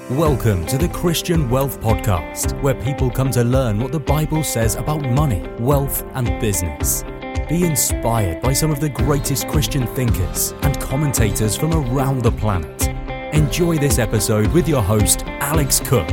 Welcome to the Christian Wealth Podcast, where people come to learn what the Bible says about money, wealth, and business. Be inspired by some of the greatest Christian thinkers and commentators from around the planet. Enjoy this episode with your host, Alex Cook.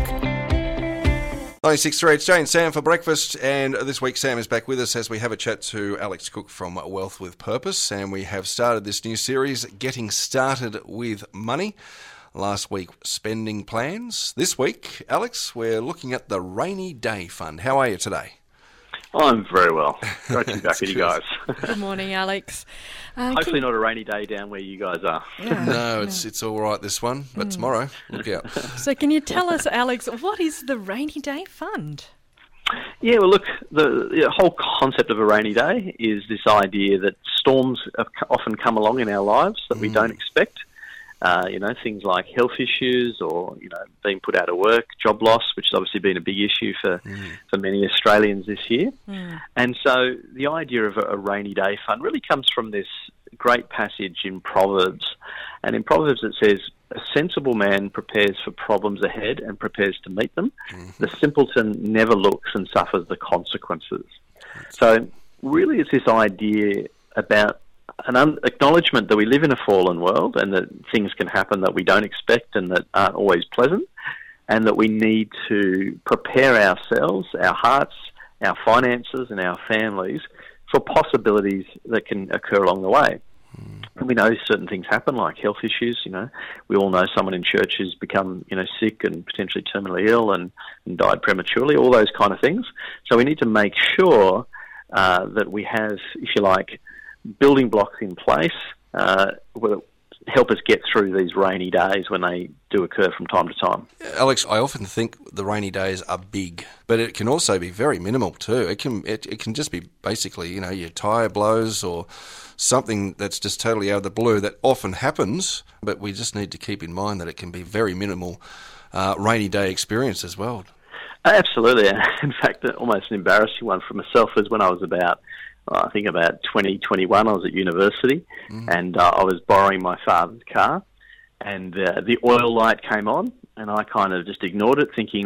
96.3, it's Jay and Sam for breakfast, and this week Sam is back with us as we have a chat to Alex Cook from Wealth with Purpose, and we have started this new series, Getting Started with Money. Last week, spending plans. This week, Alex, we're looking at the Rainy Day Fund. How are you today? I'm very well. Great to be back with you guys. Good morning, Alex. Hopefully not a rainy day down where you guys are. No, it's all right this one, but tomorrow, look out. So can you tell us, Alex, what is the Rainy Day Fund? Yeah, well, look, the whole concept of a rainy day is this idea that storms often come along in our lives that we don't expect. Things like health issues or, being put out of work, job loss, which has obviously been a big issue for many Australians this year. And so the idea of a rainy day fund really comes from this great passage in Proverbs. And in Proverbs it says, "A sensible man prepares for problems ahead and prepares to meet them. The simpleton never looks and suffers the consequences." So really it's this idea about an acknowledgement that we live in a fallen world and that things can happen that we don't expect and that aren't always pleasant, and that we need to prepare ourselves, our hearts, our finances and our families for possibilities that can occur along the way. And we know certain things happen, like health issues. We all know someone in church who's become, sick and potentially terminally ill and died prematurely, all those kind of things. So we need to make sure that we have, if you like, building blocks in place will help us get through these rainy days when they do occur from time to time. Alex, I often think the rainy days are big, but it can also be very minimal too. It can just be basically, your tyre blows or something that's just totally out of the blue that often happens, but we just need to keep in mind that it can be very minimal rainy day experience as well. Absolutely. In fact, almost an embarrassing one for myself was when I was about 2021, I was at university and I was borrowing my father's car, and the oil light came on and I kind of just ignored it, thinking,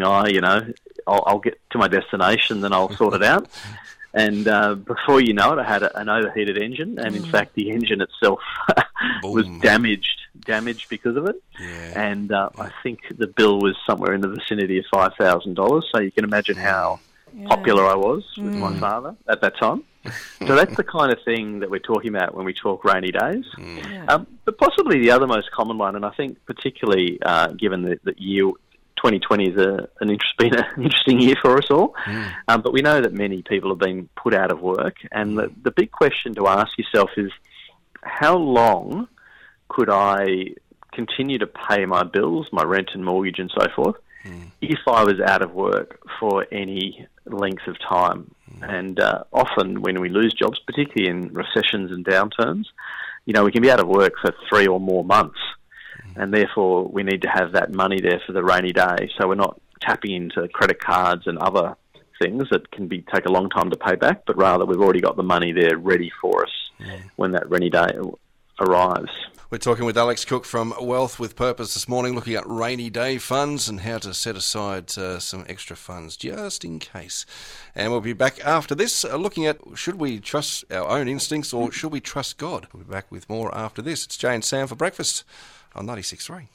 I'll get to my destination, then I'll sort it out. And before you know it, I had an overheated engine, and in fact the engine itself was damaged because of it. Yeah. And I think the bill was somewhere in the vicinity of $5,000, so you can imagine how popular I was with my father at that time. So that's the kind of thing that we're talking about when we talk rainy days. But possibly the other most common one, and I think particularly given that year 2020 is been an interesting year for us all, but we know that many people have been put out of work, and the big question to ask yourself is, how long could I continue to pay my bills, my rent and mortgage and so forth, if I was out of work for any length of time? And often when we lose jobs, particularly in recessions and downturns, we can be out of work for 3 or more months. And therefore we need to have that money there for the rainy day, so we're not tapping into credit cards and other things that can take a long time to pay back, but rather we've already got the money there ready for us when that rainy day arrives. We're talking with Alex Cook from Wealth with Purpose this morning, looking at rainy day funds and how to set aside some extra funds just in case. And we'll be back after this looking at, should we trust our own instincts or should we trust God? We'll be back with more after this. It's Jay and Sam for breakfast on 96.3.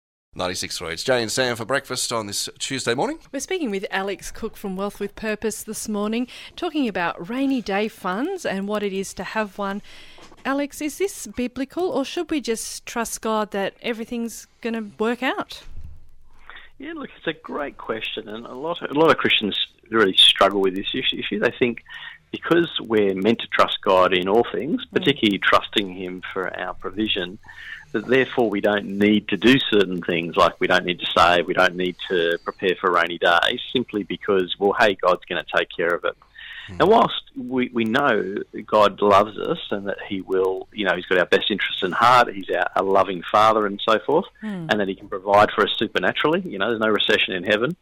96.3. It's Jay and Sam for breakfast on this Tuesday morning. We're speaking with Alex Cook from Wealth with Purpose this morning, talking about rainy day funds and what it is to have one. Alex, is this biblical, or should we just trust God that everything's going to work out? Yeah, look, it's a great question, and a lot of Christians really struggle with this issue. They think because we're meant to trust God in all things, particularly trusting Him for our provision, that therefore we don't need to do certain things, like we don't need to save, we don't need to prepare for rainy days, simply because, hey, God's going to take care of it. And whilst we know God loves us and that He will, He's got our best interests in heart, He's our loving Father and so forth, and that He can provide for us supernaturally, there's no recession in heaven.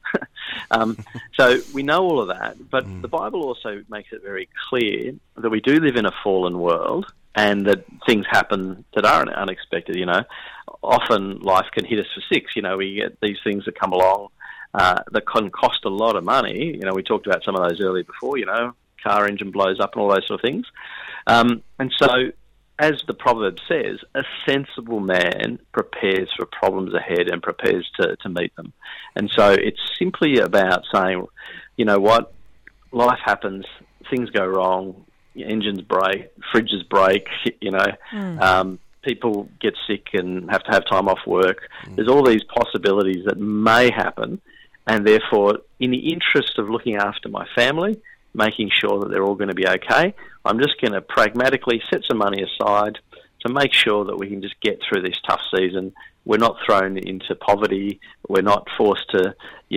So we know all of that, but the Bible also makes it very clear that we do live in a fallen world and that things happen that are unexpected, often life can hit us for six. We get these things that come along that can cost a lot of money. We talked about some of those earlier before, car engine blows up and all those sort of things. And so, as the proverb says, a sensible man prepares for problems ahead and prepares to meet them. And so it's simply about saying, you know what, life happens, things go wrong, engines break, fridges break, people get sick and have to have time off work. There's all these possibilities that may happen, and therefore, in the interest of looking after my family, making sure that they're all going to be okay, I'm just going to pragmatically set some money aside to make sure that we can just get through this tough season. We're not thrown into poverty. We're not forced to,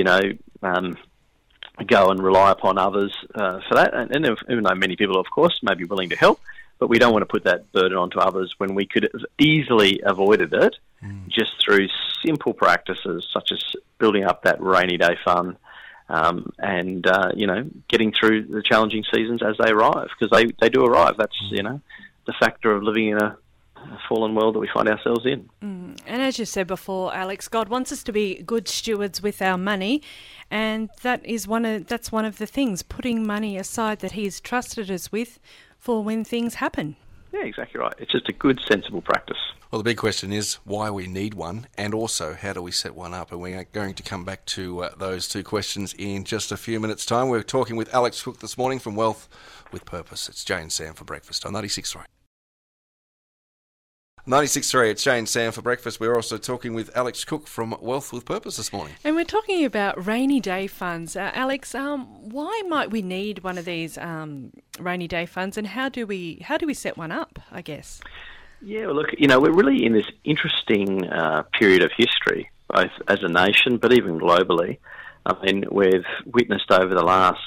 go and rely upon others for that. And even though many people, of course, may be willing to help, but we don't want to put that burden onto others when we could have easily avoided it just through simple practices such as building up that rainy day fund, and getting through the challenging seasons as they arrive, because they do arrive. That's the factor of living in a fallen world that we find ourselves in. And as you said before, Alex, God wants us to be good stewards with our money, and that's one of the things, putting money aside that He's trusted us with for when things happen. Yeah, exactly right. It's just a good, sensible practice. Well, the big question is why we need one, and also how do we set one up? And we're going to come back to those two questions in just a few minutes' time. We're talking with Alex Cook this morning from Wealth with Purpose. It's Jay and Sam for breakfast on 96.3. 96.3, it's Jay and Sam for breakfast. We're also talking with Alex Cook from Wealth with Purpose this morning. And we're talking about rainy day funds. Alex, why might we need one of these rainy day funds, and how do we set one up, I guess? Yeah, well, look, we're really in this interesting period of history, both as a nation but even globally. I mean, we've witnessed over the last,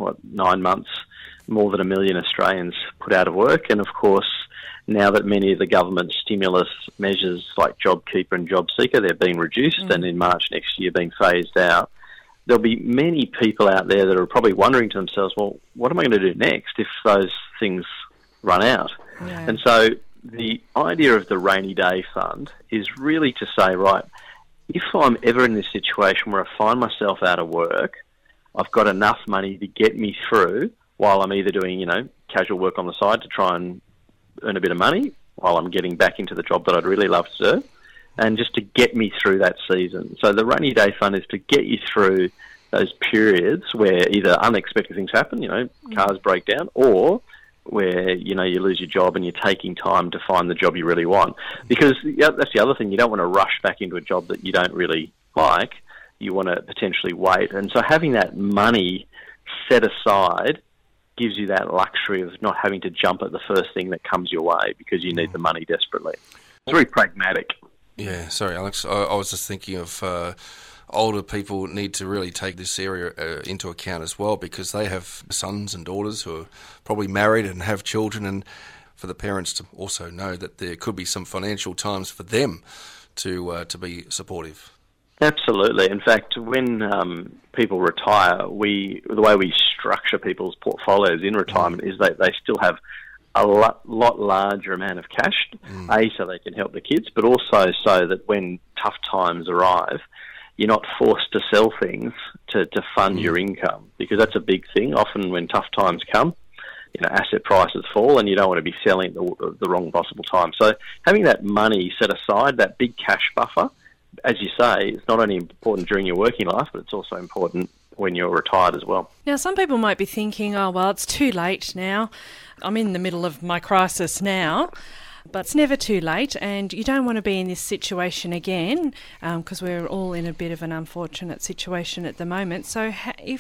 9 months, more than 1 million Australians put out of work, and of course, now that many of the government stimulus measures like JobKeeper and JobSeeker, they're being reduced and in March next year being phased out, there'll be many people out there that are probably wondering to themselves, well, what am I going to do next if those things run out? Yeah. And so the idea of the rainy day fund is really to say, right, if I'm ever in this situation where I find myself out of work, I've got enough money to get me through while I'm either doing, casual work on the side to try and earn a bit of money while I'm getting back into the job that I'd really love to do, and just to get me through that season. So the rainy day fund is to get you through those periods where either unexpected things happen, cars break down, or where, you lose your job and you're taking time to find the job you really want. Because that's the other thing, you don't want to rush back into a job that you don't really like. You want to potentially wait. And so having that money set aside gives you that luxury of not having to jump at the first thing that comes your way because you need the money desperately. It's very pragmatic. Yeah, sorry, Alex. I was just thinking of older people need to really take this area into account as well, because they have sons and daughters who are probably married and have children, and for the parents to also know that there could be some financial times for them to be supportive. Absolutely. In fact, when people retire, the way we structure people's portfolios in retirement is that they still have a lot larger amount of cash, so they can help the kids, but also so that when tough times arrive, you're not forced to sell things to fund your income, because that's a big thing. Often when tough times come, asset prices fall and you don't want to be selling at the wrong possible time. So having that money set aside, that big cash buffer, as you say, it's not only important during your working life, but it's also important when you're retired as well. Now, some people might be thinking, oh, well, it's too late now. I'm in the middle of my crisis now. But it's never too late, and you don't want to be in this situation again, because we're all in a bit of an unfortunate situation at the moment. So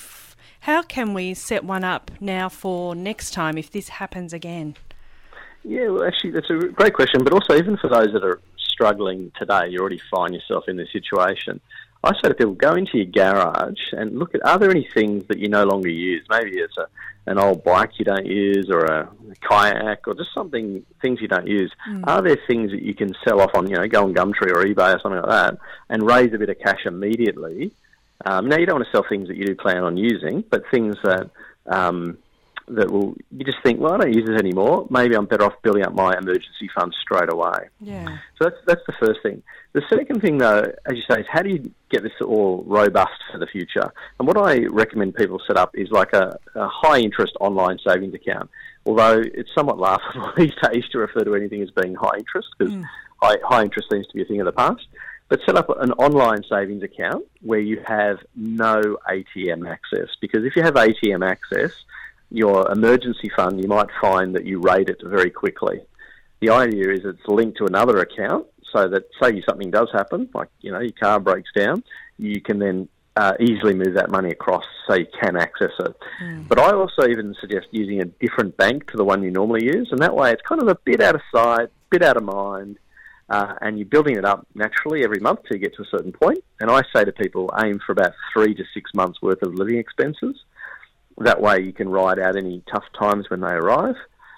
how can we set one up now for next time if this happens again? Yeah, well, actually, that's a great question. But also, even for those that are struggling today, you already find yourself in this situation, I say to people, go into your garage and look at, are there any things that you no longer use? Maybe it's an old bike you don't use, or a kayak, or just things you don't use. Are there things that you can sell off on, go on Gumtree or eBay or something like that, and raise a bit of cash immediately? Now, you don't want to sell things that you do plan on using, but things that that will, you just think, well, I don't use it anymore. Maybe I'm better off building up my emergency fund straight away. Yeah. So that's the first thing. The second thing, though, as you say, is how do you get this all robust for the future? And what I recommend people set up is like a high-interest online savings account, although it's somewhat laughable these days to refer to anything as being high interest, because high interest seems to be a thing of the past. But set up an online savings account where you have no ATM access, because if you have ATM access, your emergency fund, you might find that you raid it very quickly. The idea is it's linked to another account, so that, say something does happen, like, you know, your car breaks down, you can then easily move that money across so you can access it. But I also even suggest using a different bank to the one you normally use, and that way it's kind of a bit out of sight, bit out of mind, and you're building it up naturally every month till you get to a certain point. And I say to people, aim for about 3 to 6 months worth of living expenses. That way you can ride out any tough times when they arrive.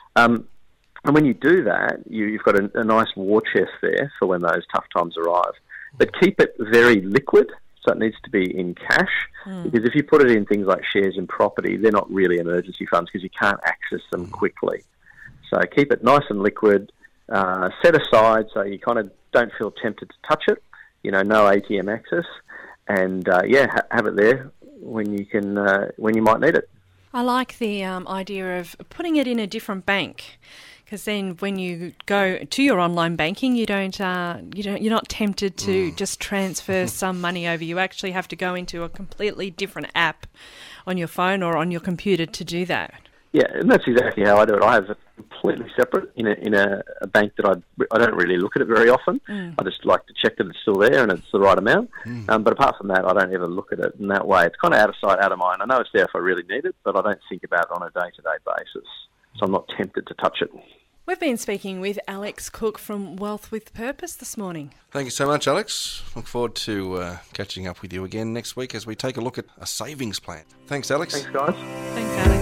And when you do that, you've got a nice war chest there for when those tough times arrive. But keep it very liquid, so it needs to be in cash, because if you put it in things like shares and property, they're not really emergency funds because you can't access them quickly. So keep it nice and liquid, set aside so you kind of don't feel tempted to touch it, you know, no ATM access, and have it there when you might need it. I like the idea of putting it in a different bank, because then when you go to your online banking, you're not tempted to just transfer some money over. You actually have to go into a completely different app on your phone or on your computer to do that. Yeah, and that's exactly how I do it. I have it completely separate in a bank that I don't really look at it very often. I just like to check that it's still there and it's the right amount. But apart from that, I don't ever look at it in that way. It's kind of out of sight, out of mind. I know it's there if I really need it, but I don't think about it on a day-to-day basis. So I'm not tempted to touch it. We've been speaking with Alex Cook from Wealth with Purpose this morning. Thank you so much, Alex. Look forward to catching up with you again next week as we take a look at a savings plan. Thanks, Alex. Thanks, guys. Thanks, Alex.